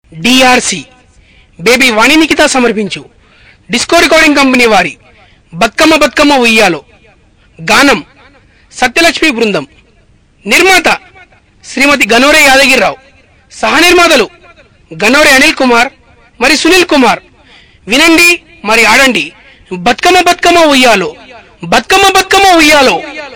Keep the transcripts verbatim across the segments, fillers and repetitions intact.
DRC baby వాణి నిఖిత సమర్పించు disco recording company వారి బతుకమ్మ బతుకమ్మ ఉయ్యాలో గానం సత్యలక్ష్మి బృందం. నిర్మాత శ్రీమతి గనోరే యాదగిరిరావు, సహ నిర్మాతలు గనోరే అనిల్ కుమార్ మరి సునీల్ కుమార్. వినండి మరి ఆడండి బతుకమ్మ బతుకమ్మ ఉయ్యాలో, బతుకమ్మ బతుకమ్మ ఉయ్యాలో.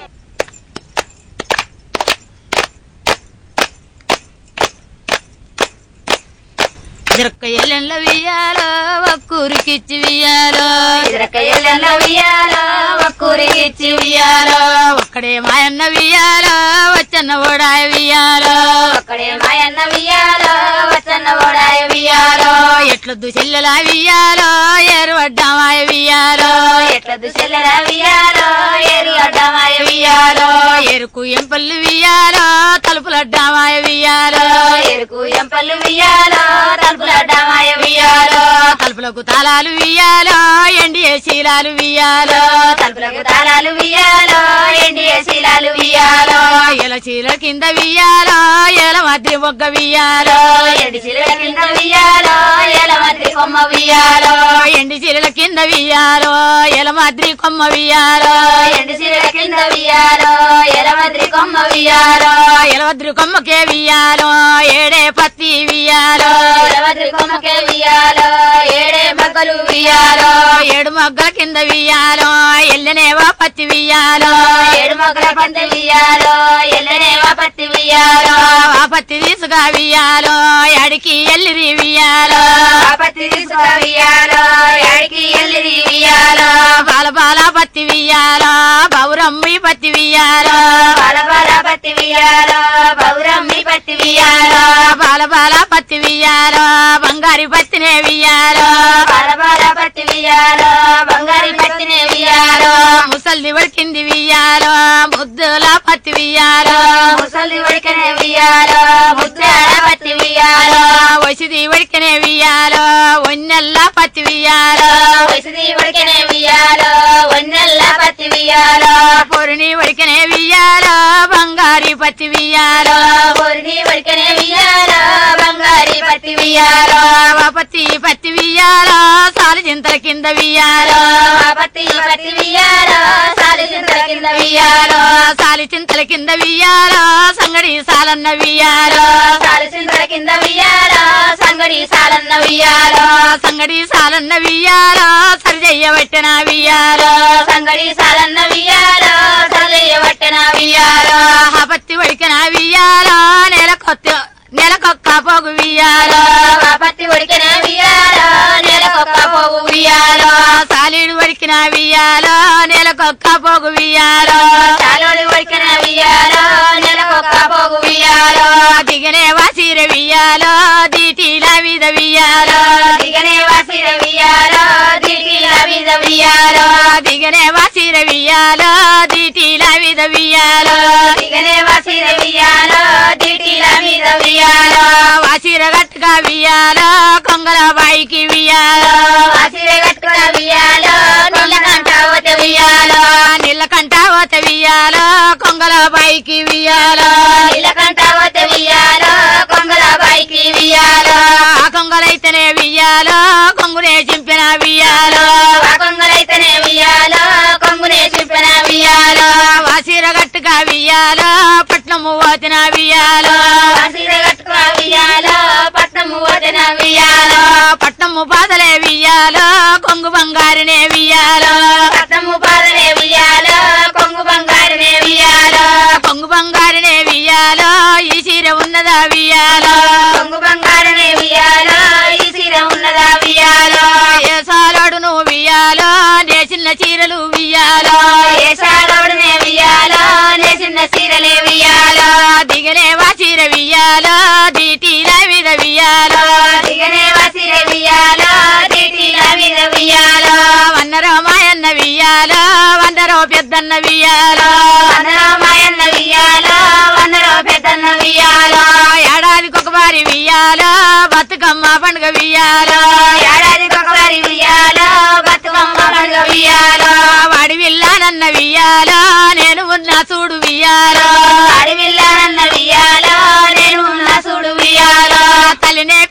ఇరక్క ఎల్లెండ్ల వియ్యాలో ఒక్కూరికిచ్చి వియ్యాలో, ఇరక్క ఎల్లెండ్ల వియ్యాలో ఒక్కూరికిచ్చి వియ్యాలో, ఒక్కడే మాయన్న వియ్యాలో వచ్చన్న ఓడాయ వియ్యాలో, ఒక్కడే మాయన్న వియ్యాలో వచ్చన్న ఓడాయ వియ్యాలో, ఎట్లొద్దు చెల్లెల వియ్యాలో ఏరు అడ్డామాయ వియ్యాలో, ఎట్లొద్దు చెల్లెల వియ్యాలో ఏరు అడ్డామాయ వియ్యాలో, ఎరుకు ఎంపల్లి వియ్యాలో తలుపులడ్డామాయ వియ్యాలో, ఎరుకు ఎంపల్లు వియ్యాలో తలుపులడ్డామాయ వియ్యాలో, తలుపులకు తాళాలు వియ్యాలో ఎండి శీలాలు వియ్యాలో, తలుపులకు తాళాలు వియ్యాలో ఎండి శీలాలు వియ్యాలో, ఎల చీల కింద వియ్యాలో ఎల మధ్య మొగ్గ వియ్యాలో, ఎండి చీరల కింద వియ్యాలో ఎల మద్రి కొమ్మ వియ్యాలో, ఎండి చీరల కింద వియ్యాలో ఎల మద్రి కొమ్మ వియ్యాలో, ఎండి చీరల కింద వియ్యాలో ఎల మద్రి కొమ్మ వియ్యాలో, ఎలవద్రి కొమ్మకే వియ్యాలో ఏడే పత్తి వియ్యాలో, ఎల మద్రి కొమ్మకే వియ్యాలో ఏడే మగ్గలు వియ్యాలో, ఏడు మొగ్గల కింద వియ్యాలో ఎల్లనేవా పత్తి వియ్యాలో, ఏడు మొగ్గల పంట వియ్యాలో ఎల్లనేవా పత్తి వియ్యాలో, ఆ పత్తి తీసుగా వియ్యాలో అడికి ఎల్లిరి వియ్యాలో, ఆ పత్తి తీసుక వియ్యాలో ఏడికి ఎల్లిరి వియ్యాలో, బాల బాల పత్తి వియ్యాలో బౌరమ్మి పత్తి వియ్యాలో, బాల బాల పత్తి వియ్యాలో బౌరమ్మి పత్తి వియ్యాలో, బాల బాల పత్తి వియ్యాలో బంగారి పత్తినే వియ్యాలో, బాల బాల పత్తి వియ్యాలో బంగారి పత్తినే వియ్యాలో, ముసల్ది వడికింది వియ్యాలో ముద్దుల పత్తి వియ్యాలో, ముసలి వడికనే వియ్యాలో ముద్దాల పత్తి వియ్యాలో, వసిది వడికనే వియ్యాలో ఒన్నెల్ల పత్తి వియ్యాలో, వసిది వడికనే వియ్యాలో వన్నెల్ల పత్తి వియ్యాలో, పొరిని వడికనే వియ్యాలో బంగారి పత్తి వియ్యాలో, పొరిని వడికనే వియ్యాలో బంగారి పత్తి వియ్యాలో, ఆ పత్తి పత్తి వియ్యాలో సాలి చింతల కింద వియ్యాలో, ఆ పత్తి పత్తి వియ్యాలో సాలి చింతల కింద వియ్యాలో, సాలి చింతల కింద వియ్యాలో సంగడి సాలన్న వియ్యాలో, సాలి చింతల కింద వియ్యాలో సంగడి సాలన్న వియ్యాలో, సంగడి సాలన్న వియ్యాలో సరిజయ్య పట్టిన వియ్యాలో, సంగడి సాలన్న వియ్యాలో సలయ్య వట్టన వియ్యాలో, ఆ పత్తి వడికిన వియ్యాలో నెలకొత్త నెలకొక్క పోగు వియ్యాలో, ఆ పత్తి ఉడికిన వియ్యాలో నెలకొక్క పోగు వియ్యాలో, సాలీడు వడికిన వియ్యాలో నెలకొక్క పోగు వియ్యాలో, చాలోడి ఉడికిన వియ్యాలో నెలకొక్క పోగు వియ్యాలో, దిగనే వాసిర వియ్యాలో దీటిల మీద వియ్యాలో, దిగనే వాసిర వియ్యాలో దిటిల మీద వియ్యాలో, దిగనే వాసిర వియ్యాలో దీటిల మీద వియ్యాలో, దిగనే వాసిర వియ్యాలో దిటిల మీద వియ్యాలో, వాసిర గట్టుగా వియ్యాలో కొంగల బాయికి వియ్యాలో, వాసిర కట్టుకున్న వియ్యాలో నీళ్ళ కంటావత వియ్యాలో, నీళ్ళ కంటావత వియ్యాలో కొంగల బాయికి వియ్యాలో, నీళ్ళ కంటావత వియ్యాలో కొంగల బాయికి వియ్యాలో, ఆ కొంగలైతేనే వియ్యాలో కొంగునే చింపిన వియ్యాలో, ఆ కొంగలైతేనే వియ్యాలో కొంగునే చింపిన వియ్యాలో, వాసిర గట్టుగా వియ్యాలో పట్నము పోతిన వియ్యాలో, వాసిర కట్టుకున్న వియ్యాలో పట్నము వదిన వియ్యాలో, పట్నము బాధలే వియ్యాలో కొంగు బంగారునే వియ్యాలో, పట్నము పాదనే వియ్యాలో కొంగు బంగారునే వియ్యాలో, కొంగు బంగారునే వియ్యాలో ఈ చీర ఉన్నదా వియ్యాలో, కొంగు బంగారునే వియ్యాలో ఈ చీర ఉన్నదా వియ్యాలో, ఏ సాలోడు నువ్వు వియ్యాలో నే చిన్న చీరలు వియ్యాలో, ఏ సాలోడునే వియ్యాలో నే చిన్న చీరలే వియ్యాలో, దిగనే వా చీర వియ్యాలో దీటిల మీద వియ్యాలో, దిగనే వాసిర వియ్యాలో దిటిల మీద వియ్యాలో, వన్నరో మాయన్న వియ్యాలో వందరో పెద్దన్న వియ్యాలో, వందరో మాయన్న వియ్యాలో వందరో పెద్దన్న వియ్యాలో, ఏడాదికి ఒక వారి వియ్యాలో బతుకమ్మ పండుగ వియ్యాలో, ఏడాదికి ఒకసారి వియ్యాలో బతుకమ్మ పండుగ వియ్యాలో, వాడి విల్లానన్న వియ్యాలో నేను ఉన్న చూడు వియ్యాలో, అడవిల్లానన్న వియ్యాలో నేను ఉన్న చూడు వియ్యాలో, తల్లినే పెద్దమ్మ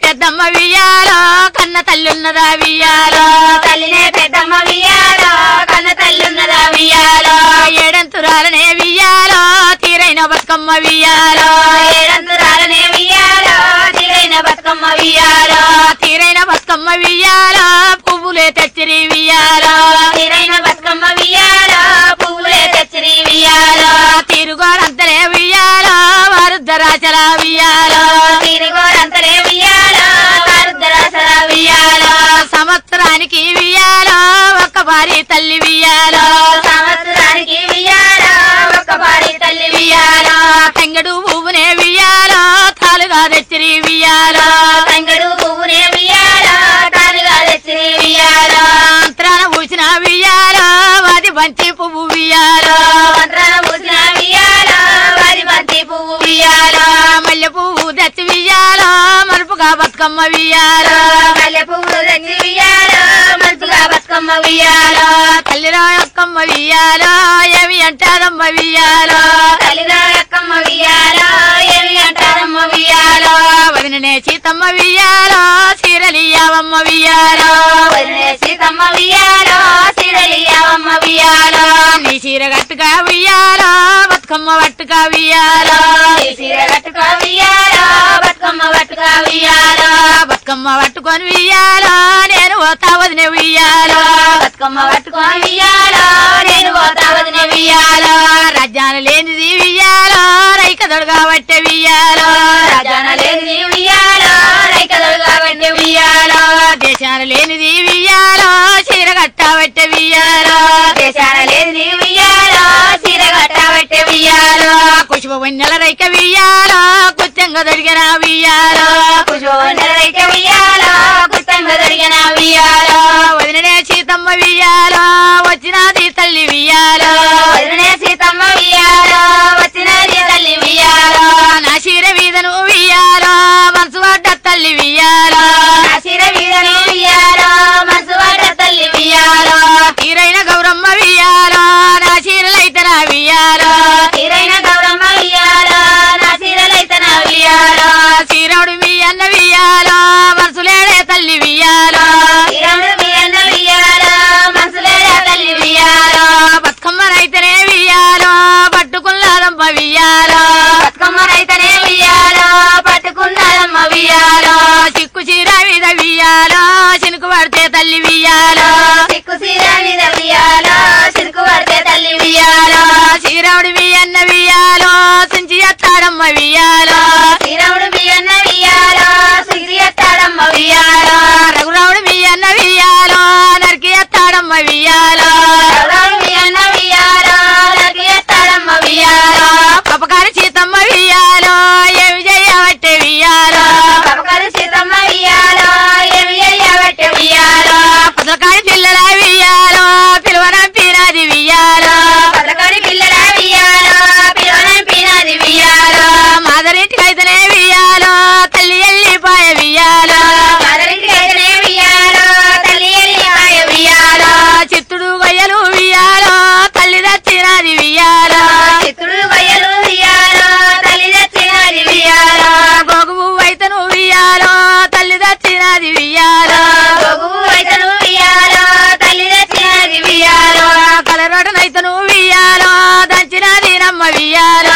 వియ్యాలో కన్న తల్లున్నదా వియ్యాలో తల్లినే పెద్దమ్మ వియ్యాలో కన్న తల్లున్నదా వియ్యాలో ఏడంతురాలనే వియ్యాలో తీరైన బతుకమ్మ వియ్యాలో ఏడంతురాలనే వియ్యాలో తీరైన బతుకమ్మ వియ్యాలో తీరైన బతుకమ్మ వియ్యాలో పువ్వులే తెచ్చిరి వియ్యాలో తీరైన బతుకమ్మ వియ్యాలో పువ్వులే తెచ్చిరి వియ్యాలో తిరుగోడంతలే వియ్యాలో వారుద్దరాచల వియ్యాలో తిరుగోడంతలే వియ్యాలో వారుద్దరాసల వియ్యాలో సంవత్సరానికి వియ్యాలో ఒక్క భారీ తల్లి వియ్యాలో సంవత్సరానికి వియ్యాలో ఒక్క భారీ తల్లి వియ్యాలో తంగడు పువ్వునే వియ్యాలో తాలుగా తెచ్చిరి వియ్యాలో తంగడు పువ్వునే వియ్యాలో తాలుగా తెచ్చిరి వియ్యాలో అంతరాన పూసిన వియ్యాలో వాది బంతి పువ్వు వియ్యాలో మంత్రాన పూసిన వియ్యాలో వారి బంతి పువ్వు వియ్యాలో మల్లె పువ్వు తెచ్చి వియ్యాలో మలుపుగా బతుకమ్మ వియ్యాలో మల్లె పువ్వు తెచ్చి వియ్యాలో మంచుగా బతుకమ్మ వియ్యాలో తల్లిలో అక్కమ్మ వియ్యాలో ఏమి అంటారమ్మ వియ్యాలో తల్లిదా అక్కమ్మ వియ్యాలో ఏమి అంటారమ్మ వియ్యాలో వదిననే సీతమ్మ వియ్యాలో చీరలియ్యావమ్మ వియ్యాలో వదిలే సీతమ్మ వియ్యాలో సిరలియావమ్మ వియ్యాలో నీ చీర గట్టుగా వియ్యాలో బతుకమ్మ పట్టుగా వియ్యాలో ఈ సీర కట్టుకో వియ్యాలో బతుకమ్మ పట్టుకో వియ్యాలో బతుకమ్మ పట్టుకొని వియ్యాలో నేను పోతా వదిన వియ్యాలో బతుకమ్మ పట్టుకో వియ్యాలో నేను పోతా వదిన వియ్యాలో రాజ్యాలు లేనిది వియ్యాలో రైక దొడగా పట్టే వియ్యాలో రాజాన లేనిది వియ్యాలో రైకదలు కాబట్టి వియ్యాలో దేశాలు లేనిది వియ్యాలో చీర గట్టా పట్టే వియ్యాలో దేశాన లేనిది వియ్యాలో సీర కట్టబట్టే వియ్యాలో కుషుభ వన్నెల రైక వియ్యాలో కుచ్చంగా దొరికిన వియ్యాలో కుశోన రైక వియ్యాలో గుత్తంగా జరిగిన వియ్యాలో వదిననే సీతమ్మ వియ్యాలో వచ్చినది తల్లి వియ్యాలో వదిలనే సీతమ్మ వియ్యాలో వచ్చినది తల్లి వియ్యాలో నా చీర వీధను వియ్యాలో మనసు పడ్డ తల్లి వియ్యాలో నా శిర వీరను వియ్యాలో మనసు పడ్డ తల్లి వియ్యాలో తీరైన గౌరమ్మ వియ్యాలో నా చీరలైతే నా వియ్యాలో తీరైన గౌరమ్మ వియ్యాలో నా శిరలైతే నా వియ్యాలో చీరవుడు మీ అన్న వియ్యాలో మనసులేడే తల్లి వియ్యాలో తీరముడు మీ అన్న వియ్యాలో మనసులే తల్లి వియ్యాలో బతుకమ్మనైతేనే వియ్యాలో పట్టుకున్నాదమ్మ వియ్యాలో బతుకమ్మ రైతనే వియ్యాలో పట్టుకున్నారమ్మ వియ్యాలో చిక్కు చీర మీద వియ్యాలో చినుకు పడితే తల్లి వియ్యాలో సిక్కు సీర మీద వియ్యాలో సిరుకు పడితే తల్లి వియ్యాలో చీరవుడు మీ అన్న వియ్యాలో సించి ఎత్తాడమ్మ వియ్యాలో శ్రీరాముడు మీ అన్న వియ్యాలో సిరి ఎత్తాడమ్మ వియ్యాలో రఘురావుడు మీ అన్న వియ్యాలో నరికి ఎత్తాడమ్మ వియ్యాలో రఘురాముడు మీ అన్న వియ్యాలో నరికి ఎత్తాడమ్మ వియ్యాలో పపకారి సీతమ్మ వియ్యాలో ఏమి చెయ్యబట్టే వియ్యాలో పపకారు సీతమ్మ వియ్యాలో ఏమి అయ్యబట్టే వియ్యాలో పదకాడి పిల్లల వియ్యాలో పిలువనంపినది వియ్యాలో పదకాడి పిల్లల వియ్యాలో పిలువనం పినాది వియ్యాలో మాదరింటికైతేనే వియ్యాలో తల్లి ఎల్లిపాయ వియ్యాలో మదరింటికి అయితేనే వియ్యాలో తల్లి ఎల్లిపాయ వియ్యాలో చిత్తుడు గొయ్యలు వియ్యాలో తల్లి దచ్చినది వియ్యాలో చిత్తుడు గొయ్యలు వియ్యాలో తల్లి తెచ్చినది వియ్యాలో గోగు అయితను వియ్యాలో తల్లి దచ్చినది వియ్యాలో గోగు అయితను వియ్యాలో తల్లి తెచ్చినది వియ్యాలో కలరోటనైతను వియ్యాలో దంచినది నమ్మ వియ్యాలో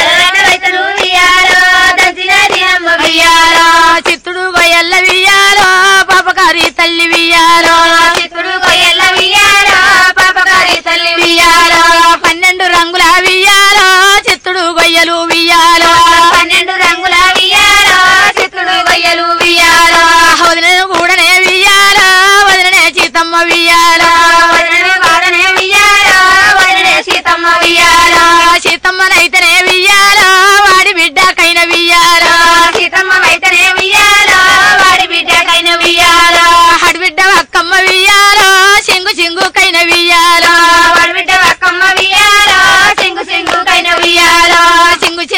రైతను వియ్యాలో దంచినది అమ్మ వియ్యాలో చిత్తుడు గొయ్యల్ల వియ్యాలో పాపకారి తల్లి వియ్యాలో చిత్తుడు గొయ్యల వియ్యాలో పాపకారి తల్లి వియ్యాలో పన్నెండు రంగుల వియ్యాలో చిత్తుడు గొయ్యలు వియ్యాలో పన్నెండు రంగుల వియ్యాలో చిత్తుడు గొయ్యలు వియ్యాలో వదినను కూడానే వియ్యాలో వదిననే సీతమ్మ వియ్యాలో వదిననే వాడనే వియ్యాలో వదిననే సీతమ్మ వియ్యాలో సీతమ్మనైతేనే వియ్యాలో వాడి బిడ్డకైన వియ్యాలో సీతమ్మ వైతనే వియ్యాలో వాడి బిడ్డకైన వియ్యాలో హడి బిడ్డ అక్కమ్మ వియ్యాలో సింగు సింగుకైన వియ్యాలో వాడి బిడ్డ అక్కమ్మ వియ్యాలో సింగు సింగుకైన వియ్యాలో సింగు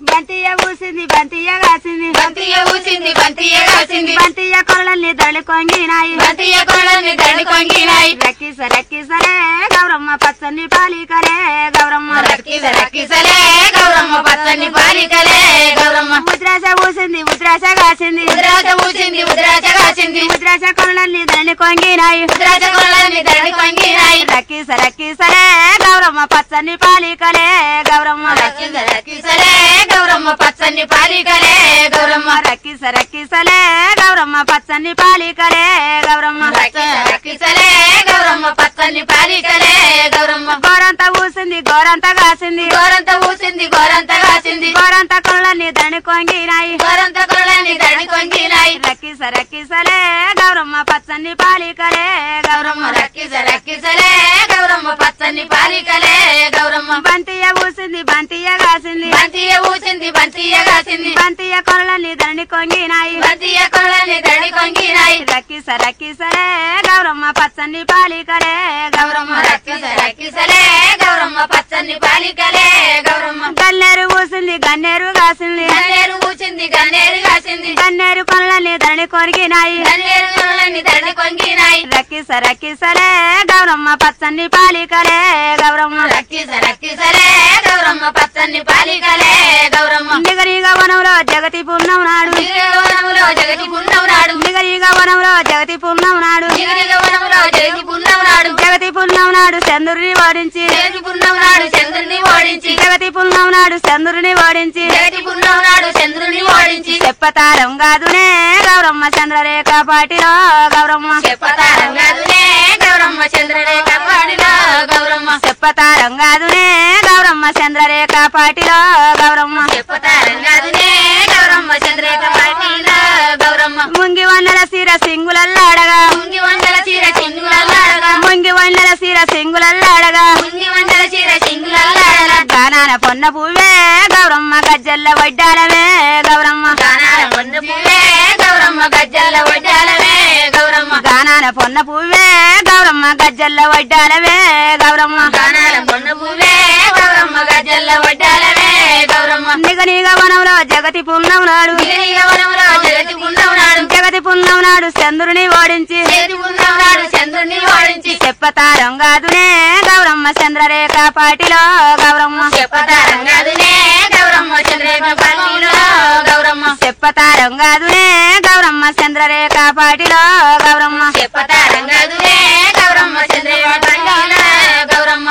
బంతియ ఊసింది బంతియ కాసింది బంతియ ఊసింది బంతియ కాసింది బంతియ కొరలన్నీ దళి కొంగినాయి బంతియ కొరలని దండి కొంగినాయి రక్కిస రక్కిసలే గౌరమ్మ పచ్చని పాలికలే గౌరమ్మ రక్కిస రక్కిసలే గౌరమ్మ పచ్చని పాలికలే గౌరమ్మ ముద్రాస ఊసింది ముద్రాస కాసింది ఉద్రాజ ఊసింది ఉద్రాజ కాసింది ముద్రాస కొరలన్నీ దళి కొంగినాయి ఉద్రాజ కొరలని దండి కొంగినాయి రక్కిస రక్కిసలే గౌరమ్మ పచ్చని పాలికలే గౌరమ్మ రక్కిస రక్కిసలే గౌరమ్మ పచ్చని పాలికలే గౌరమ్మ రక్కిస రక్కిసలే గౌరమ్మ పచ్చని పాలికలే గౌరమ్మ రక్కిస రక్కిసలే గౌరమ్మ పచ్చని పాలికలే గౌరమ్మ గోరంత ఊసింది గోరంత కాసింది గోరంత ఊసింది గోరంత కాసింది గోరంత కొరలన్నీ దళి కొంగినాయి గోరంత కొరలని దండి కొంగినాయి రక్కిస రక్కిసలే గౌరమ్మ పచ్చని పాలికలే గౌరమ్మ గౌరమ్మ రక్కిస రక్కిసలే గౌరమ్మ పచ్చని పాలికలే గౌరమ్మ బంతియ ఊసింది బంతియ కాసింది బంతియ ఊసింది బంతియ కాసింది బంతియ కొరలని దండి కొంగినాయి బంతియ కొరలని దండి కొంగినాయి రక్కిస రక్కిసలే గౌరమ్మ పచ్చని పాలికలే గౌరమ్మ రక్కిస రక్కిసలే గౌరమ్మ పచ్చని పాలికలే గౌరమ్మ గన్నేరు ఊసింది గన్నేరు కాసింది గన్నేరు ఊచింది గన్నేరు కాసింది గన్నేరు కొరలని దండి కొరిగినాయి గన్నేరు కొరలని దండి కొంగినాయి రక్కిస రక్కిసలే గౌరమ్మ పచ్చని పాలికలే గౌరమ్మ రక్కిస రక్కిసలే గౌరమ్మ పచ్చని పాలికలే గౌరమ్మ నిగరిగ వనంలో జగతి పుణ్యం నాడు వనములో జగతి పుణ్యం నాడు నిగరిగ వనంలో జగతి పుణ్యం నాడు నిగనిగ వనములో జగతి పుణ్యం నాడు జగతి పుణ్యం నాడు చంద్రుడిని ఓడించి జగతి పుణ్యం నాడు చంద్రుని ఓడించి జగతి పుణ్యం నాడు చంద్రుడిని ఓడించి జగతి పుణ్యం నాడు చంద్రుని ఓడించి చెప్పతారం కాదునే గౌరమ్మ చంద్రరేఖ పాటిలో గౌరమ్మ చెప్పతారం కాదునే గౌరమ్మ చంద్రరేఖ పాడిలో గౌరమ్మ చెప్పతారం కాదునే గౌరమ్మ చంద్రరేఖ పాటిలో గౌరమ్మ చెప్పతారం కాదునే గౌరమ్మ చంద్రరేఖ పాడిలో గౌరమ్మ ముంగి వందల సీర సింగులల్లాడగా ముంగి వందల చీర చింగులల్లాడగా ముంగి వందల సీర సింగులల్లాడగా ముంగి వందల చీర చింగులల్లాడగా గానాన పొన్న పువ్వే గౌరమ్మ గజ్జల్ల వడ్డాలమే గౌరమ్మ గానాల పొన్న పువ్వే గౌరమ్మ గజ్జల్ల వడ్డాలవే గౌరమ్మ గానాన పొన్న పువ్వే గౌరమ్మ గజ్జల్ల వడ్డాలవే గౌరమ్మ గానాల పొన్న పువ్వే గౌరమ్మ గజ్జల్ల వడ్డాలవే గౌరమ్మ నిగనిగ వనంలో జగతి పుణ్యం నాడు నిగనిగ వనములో జగతి పుణ్యం నాడు జగతి పుణ్యం నాడు చంద్రుని ఓడించి జగతి పుణ్యం నాడు చంద్రుని ఓడించి చెప్పతారం కాదునే గౌరమ్మ చంద్రరేఖ పాటిలో గౌరమ్మ చెప్పతారం కాదునే గౌరమ్మ చంద్రరేఖ పాటిలో గౌరమ్మ చెప్పతారం కాదునే గౌరమ్మ చంద్రరేఖ పాటిలో గౌరమ్మ చెప్పతారం కాదునే గౌరమ్మ చంద్రరేఖ పాటిలో గౌరమ్మ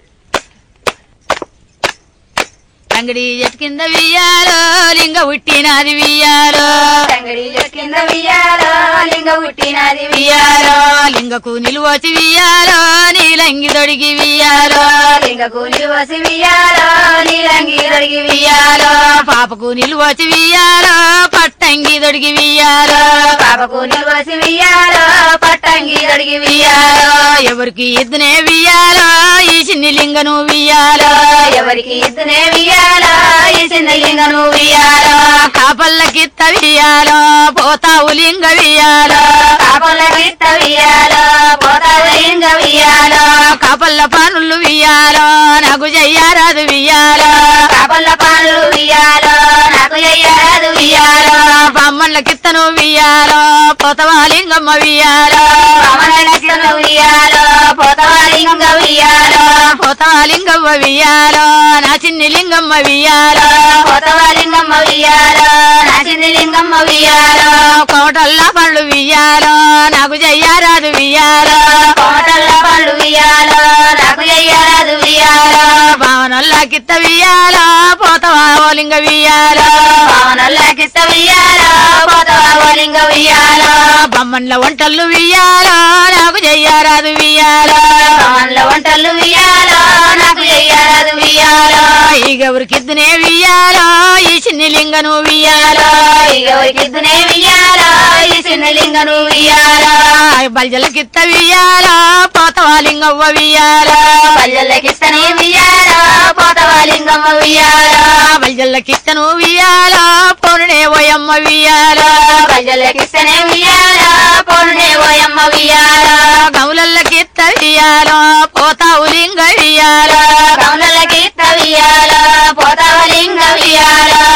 అంగడి చెట్టు కింద వియ్యాలో లింగ ఉట్టినది వియ్యాలో తంగడి కింద వియ్యాలో లింగ పుట్టినది వియ్యాలో లింగకు నిలువచి వియ్యాలో నీలంగి దొడిగి వియ్యాలో లింగ కూలి వసి వియ్యాలో నీలంగి దొడిగి వియ్యాలో పాపకు నిలువచి వియ్యాలో పట్టంగి దొడిగి వియ్యాలో పాపకు నిలవసి వియ్యాలో పట్టంగి దొడిగి వియ్యాలో ఎవరికి ఇద్దనే వియ్యాలో ఈ చిన్ని లింగను వియ్యాలో ఎవరికి ఇద్దనే వియ్యాలో ఈ చిన్న లింగను వియ్యాలో కాపల్లకిత్త వియ్యాలో పోతావు లింగ వియ్యాలో కాపల గిత్త వియ్యాలో పోతావు లింగ వియ్యాలో కాపల్ల పనులు వియ్యాలో నాకు చెయ్యారాదు వియ్యాలో కాపల పాలు వియ్యాలో నాకు అయ్యాదు వియ్యాలో బొమ్మల కిత్తను వియ్యాలో పోతవా లింగమ్మ వియ్యాలో రామలక్ష్మణ వియ్యాలో పోతావా లింగ వియ్యాలో పోతవా లింగమ్మ వియ్యాలో నా చిన్ని లింగమ్మ వియ్యాలో పోతావా లింగమ్మ వియ్యాలో నా చిన్ని లింగమ్మ వియ్యాలో కోటల్ల పళ్ళు వియ్యాలో నాకు చెయ్యారాదు వియ్యాలో కోటల్ల పళ్ళు వియ్యాలో నాకు అయ్యాదు వియ్యాలో భావనల్లా కిత్త వియ్యాలో పోతవా ఓ లింగ వియ్యాలో పవనల్లకిస్త వియ్యాలో పోతావా లింగ వియ్యాలో బొమ్మన్ల వంటలు వియ్యాలో నాకు చెయ్యారాదు వియ్యాలో పవన్ల వంటలు వియ్యాలో నాకు అయ్యాదు వియ్యాలో ఈగెవరికిద్దునే వియ్యాలో ఈ చిన్ని లింగను వియ్యాలో ఎవరికిద్దునే వియ్యాలో ఈ చిన్న లింగను వియ్యాలో బల్జలకిత్త వియ్యాలో పోతవా లింగవ్వ వియ్యాలో పల్లెలకిస్తనే వియ్యాలో పోతావా లింగమ్మ వియ్యాలో బల్జల్లకిత్తను వియ్యాలో పోనునే ఓయమ్మ వియ్యాలో పల్లెలకిస్తనే వియ్యాలో పోనునే ఓయమ్మ వియ్యాలో గౌలల్లకిత్త వియ్యాలో పోతావు లింగ వియ్యాలో కౌనలకిత్త వియ్యాలో పోతావా లింగ వియ్యాలో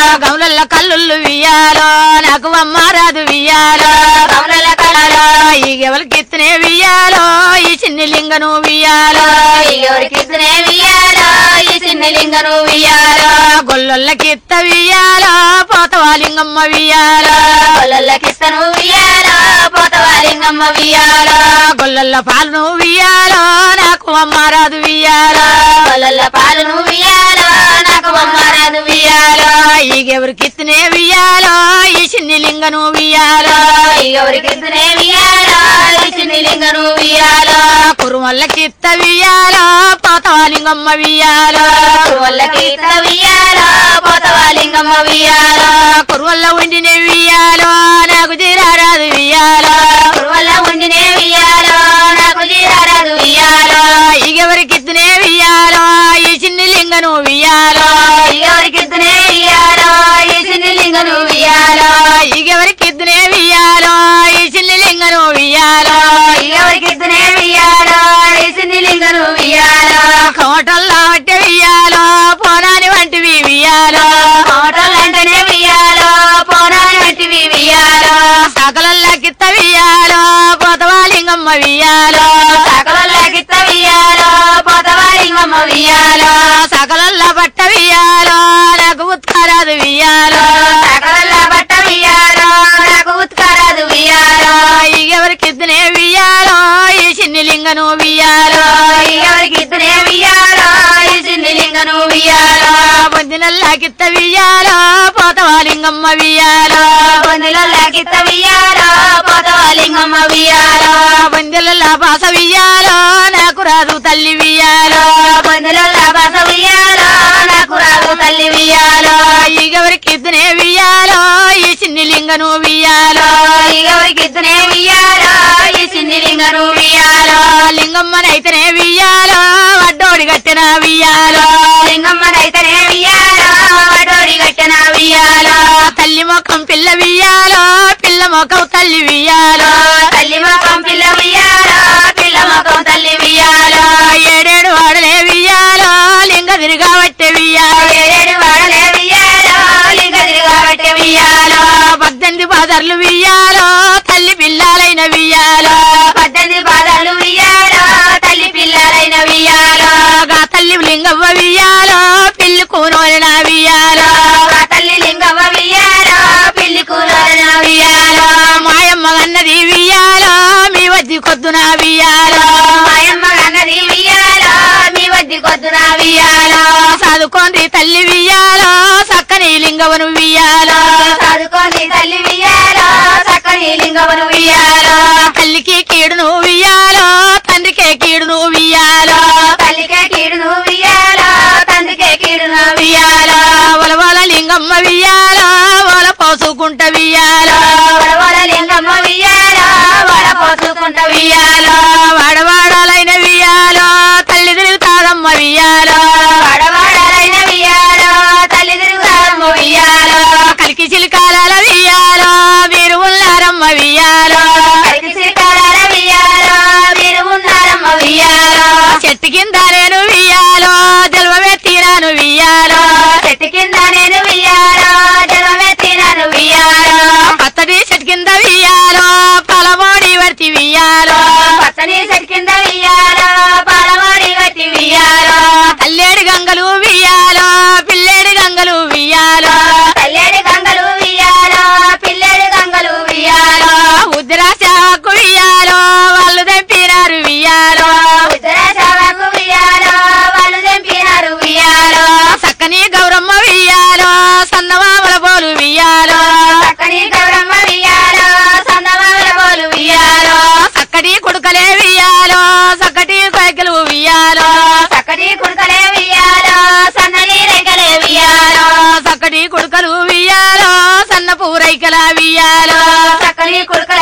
లింగను వియాలో ఎవరికిస్తనే వియాలో ఈ చిన్ని లింగను వియాలో గొల్లొల్లకిత్త వియాలో పోతవా లింగమ్మ వియాలో గొల్లకిస్తను వియాలో పోతవా లింగమ్మ వియాలో గొల్లొల్ల పాలను వియాలో నాకు అమ్మారాదు వియాలో గొల్ల పాలను వియాలో నాకు బొమ్మరాదు వియాలో ఈగెవరికిత్తనే వియాలో ఈ చిన్ని లింగను వియాలో ఎవరికిస్తనే వియాలో ఈ చిన్ని లింగను వియాలో కురుమల్లకిత్త వియాలో పోతవా లింగమ్మ వియాలో గొల్లకిస్త వియాలో పోతవా లింగమ్మ వియాలో కురువల్ల ఉండిన వియాలో నాకు జీరారాదు వియాలో వల్ల ఉండినే వియాలో నాకు జీరారాదు వియాలో ఈగెవరికిత్తనే వియాలో ఈ చిన్ని లింగను వియాలో ఎవరికిస్తనే వియాలో ఈ చిన్ని లింగను వియాలో ఈగెవరికిత్తనే వియాలో ఈ చిన్ని లింగను వియాలో ఎవరికిస్తనే వియాలో ఈ చిన్ని లింగను వియాలో కోటల్లా వట్టి వియాలో పోనాని వంటివి వియాలో కోటలంటనే వియాలో పోరాని వంటివి వియాలో సకలల్లకిత్త వియాలో పోతవా లింగమ్మ వియాలో సకలకిత్త వియాలో పోతవా లింగమ్మ వియాలో సకలల్ల బట్ట వియాలో నాకు ఉత్కారాదు వియాలో సకల బట్ట వియాలో నాకు ఉత్కారాదు వియాలో ఈగెవరికిద్దనే వియాలో ఈ చిన్ని లింగను వియాలో ఎవరికిద్దనే వియాలో ఈ చిన్ని లింగను వియాలో పొందినల్లాకిత్త వియాలో పోతవా లింగమ్మ వియాలో పొందిలకిత్త వియాలో పోతవా లింగమ్మ వియాలో పొందిల పాస వియాలో నాకు రాదు తల్లి వియాలో పొందిల బాస వియాలో నాకు రాదు తల్లి వియాలో ఈగెవరికిద్దనే వియాలో ఈ చిన్ని లింగను వియాలో ఎవరికిద్దనే వియాలో ఈ చిన్ని లింగను వియాలో లింగమ్మనైతేనే వియాలో వడ్డోడి గట్టిన వియాలో లింగమ్మనైతేనే వియాలో వడోడి గట్టన వియాలో తల్లి మొఖం పిల్ల వియాలో పిల్ల మొఖం తల్లి వియాలో తల్లి మొఖం పిల్ల వియాలో పిల్ల మొఖం తల్లి వియాలో ఏడేడు వాడలే వియాలో లింగ తిరిగా వట్టే వియాలో ఏడు వాడలే వియాలో లింగ తిరగబట్టే వియాలో పద్దెనిమిది బాదర్లు వియాలో తల్లి పిల్లాలైన వియాలో పద్దెనిమిది పాదాలు వియాలో తల్లి పిల్లలైన వియాలో గా తల్లి లింగవ్వ వియాలో పిల్లి కూనోలిన వియాలో ఆ తల్లి లింగవ్వ వియాలో పిల్లి కూరన వియాలో మాయమ్మ అన్నది వియాలో మీ వద్ది కొద్దున వియాలో మాయమ్మ అన్నది వియాలో మీ వద్ది కొద్దున వియాలో చదువుకోండి తల్లి వియాలో చక్కని లింగవను వియాలో చదువుకోండి తల్లి వియాలో చక్కని లింగవను వియాలో తల్లికి కీడును వియాలో తండ్రికే కీడును వియాలో తల్లికే కీడును వియాలో తండ్రికే కీడును వియాలో వలవల లింగమ్మ వియాలో వల పోసుకుంట వియాలో వడవడ లింగమ్మ వియాలో వడ పోసుకుంట వియాలో వాడవాడాలైన వియాలో తల్లి తిరుగుతాదమ్మ వియాలో వడవాడలైన వియాలో తల్లి తిరుగుతారమ్మ వియాలో కలికి చిలికాల వియాలో మీరు ఉన్నారమ్మ వియాలో కలికి శ్రీకారాల వియాలో మీరు ఉన్నారమ్మ వియాలో చెట్టు కింద నేను వియాలో జల్వమే తీరాను వియాలో చెట్టు కింద నేను వియాలో జలమెత్తినను వియాలో పచ్చడి చెట్టు కింద వియాలో పలమోడి వర్తి వియాలో పచ్చని చెట్టు కింద వియాలో పాలవాడి గట్టి వియాలో తల్లేడు గంగలు వియాలో పిల్లేడు గంగలు వియాలో తల్లేడు గంగలు వియాలో పిల్లడు గంగలు వియాలో ఉద్రాశాకు వియాలో వాళ్ళు దంపినారు వియాలో ఉత్తర చావకు వియాలో వాళ్ళు తెంపినారు వియాలో చక్కని గౌరమ్మ వియాలో సన్నమామల పోలు వియాలో చక్కని గౌరమ్మ వియాలో సన్నమామల పోలు వియాలో చక్కటి కుడుకలే వియాలో చక్కటి కొయ్యలు వియాలో చక్కటి కుడుకలే వియాలో సన్నని రేఖలే వియాలో చక్కటి కుడుకలు వియాలో సన్న పూరైకల వియాలో చక్కని కుడుకలే